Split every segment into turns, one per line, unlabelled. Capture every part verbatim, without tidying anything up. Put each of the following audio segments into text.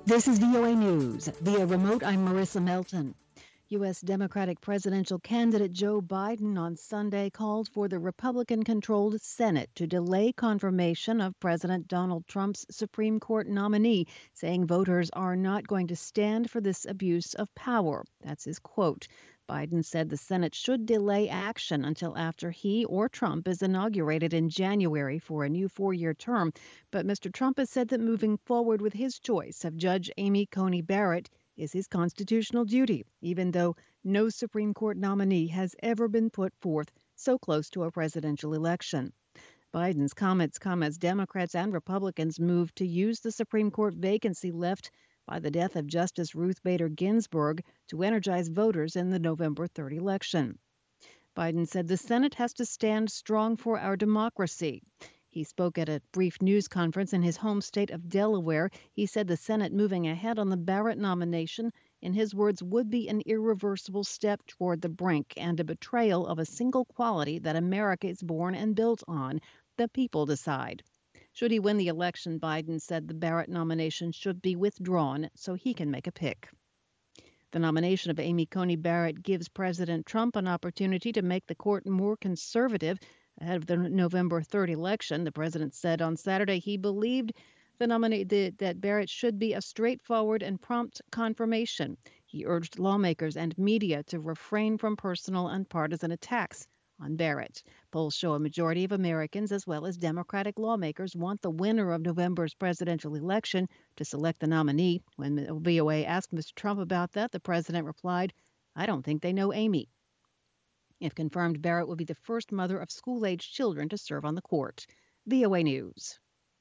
This is V O A News. Via remote, I'm Marissa Melton. U S. Democratic presidential candidate Joe Biden on Sunday called for the Republican-controlled Senate to delay confirmation of President Donald Trump's Supreme Court nominee, saying voters are not going to stand for this abuse of power. That's his quote. Biden said the Senate should delay action until after he or Trump is inaugurated in January for a new four-year term. But Mister Trump has said that moving forward with his choice of Judge Amy Coney Barrett is his constitutional duty, even though no Supreme Court nominee has ever been put forth so close to a presidential election. Biden's comments come as Democrats and Republicans move to use the Supreme Court vacancy left by the death of Justice Ruth Bader Ginsburg to energize voters in the November third election. Biden said the Senate has to stand strong for our democracy. He spoke at a brief news conference in his home state of Delaware. He said the Senate moving ahead on the Barrett nomination, in his words, would be an irreversible step toward the brink and a betrayal of a single quality that America is born and built on: the people decide. Should he win the election, Biden said the Barrett nomination should be withdrawn so he can make a pick. The nomination of Amy Coney Barrett gives President Trump an opportunity to make the court more conservative ahead of the November third election. The president said on Saturday he believed the nominee the, that Barrett should be a straightforward and prompt confirmation. He urged lawmakers and media to refrain from personal and partisan attacks on Barrett. Polls show a majority of Americans, as well as Democratic lawmakers, want the winner of November's presidential election to select the nominee. When V O A asked Mister Trump about that, the president replied, "I don't think they know Amy." If confirmed, Barrett will be the first mother of school-aged children to serve on the court. V O A News.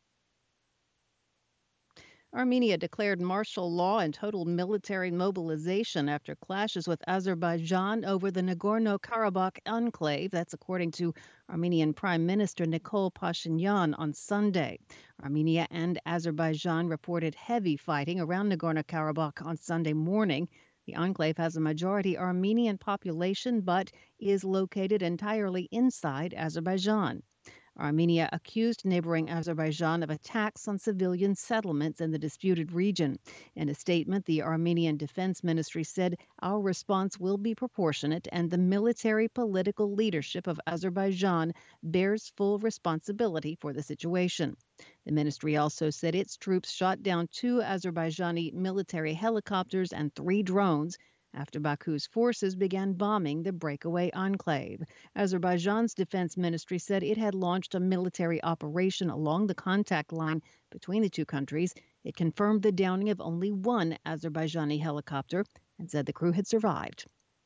Armenia declared martial law and total military mobilization after clashes with Azerbaijan over the Nagorno-Karabakh enclave. That's according to Armenian Prime Minister Nikol Pashinyan on Sunday. Armenia and Azerbaijan reported heavy fighting around Nagorno-Karabakh on Sunday morning. The enclave has a majority Armenian population but is located entirely inside Azerbaijan. Armenia accused neighboring Azerbaijan of attacks on civilian settlements in the disputed region. In a statement, the Armenian Defense Ministry said, "Our response will be proportionate and the military political leadership of Azerbaijan bears full responsibility for the situation." The ministry also said its troops shot down two Azerbaijani military helicopters and three drones after Baku's forces began bombing the breakaway enclave. Azerbaijan's defense ministry said it had launched a military operation along the contact line between the two countries. It confirmed the downing of only one Azerbaijani helicopter and said the crew had survived.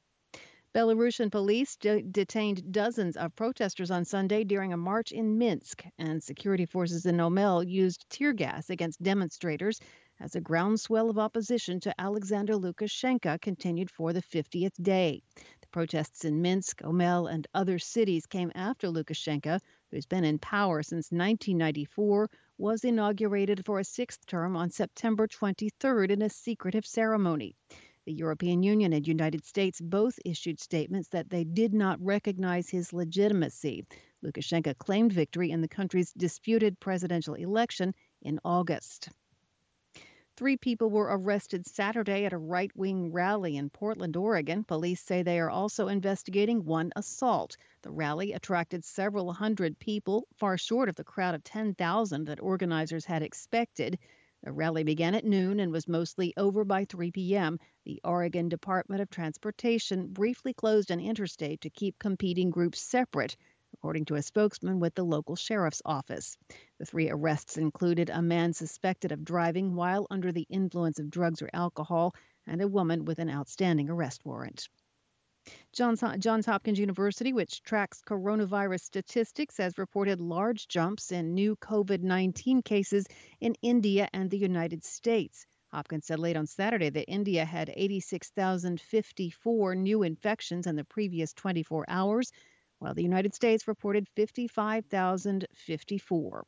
Belarusian police de- detained dozens of protesters on Sunday during a march in Minsk, and security forces in Omel used tear gas against demonstrators as a groundswell of opposition to Alexander Lukashenko continued for the fiftieth day. The protests in Minsk, Omel, and other cities came after Lukashenko, who's been in power since nineteen ninety-four, was inaugurated for a sixth term on September twenty-third in a secretive ceremony. The European Union and United States both issued statements that they did not recognize his legitimacy. Lukashenko claimed victory in the country's disputed presidential election in August. Three people were arrested Saturday at a right-wing rally in Portland, Oregon. Police say they are also investigating one assault. The rally attracted several hundred people, far short of the crowd of ten thousand that organizers had expected. The rally began at noon and was mostly over by three p.m. The Oregon Department of Transportation briefly closed an interstate to keep competing groups separate, according to a spokesman with the local sheriff's office. The three arrests included a man suspected of driving while under the influence of drugs or alcohol and a woman with an outstanding arrest warrant. Johns, Johns Hopkins University, which tracks coronavirus statistics, has reported large jumps in new COVID nineteen cases in India and the United States. Hopkins said late on Saturday that India had eighty-six thousand fifty-four new infections in the previous twenty-four hours, while the United States reported fifty-five thousand fifty-four.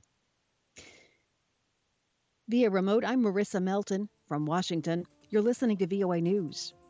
Via remote, I'm Marissa Melton from Washington. You're listening to V O A News.